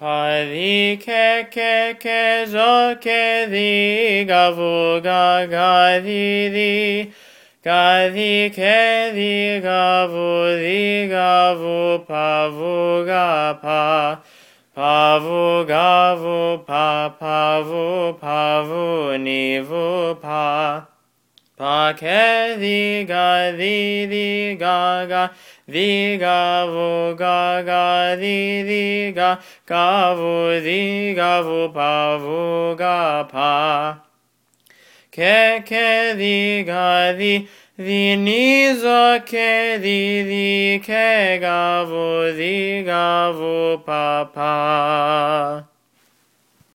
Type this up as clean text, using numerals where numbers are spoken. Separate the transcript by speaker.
Speaker 1: di ke zo ke di gavu ga di ga di ke di gavu pavu ga pavu gavu pavu ni vu pa ke di ga di gavu ga di gavu pavu ga pa ke di ga di ni zo ke di ke gavu pa pa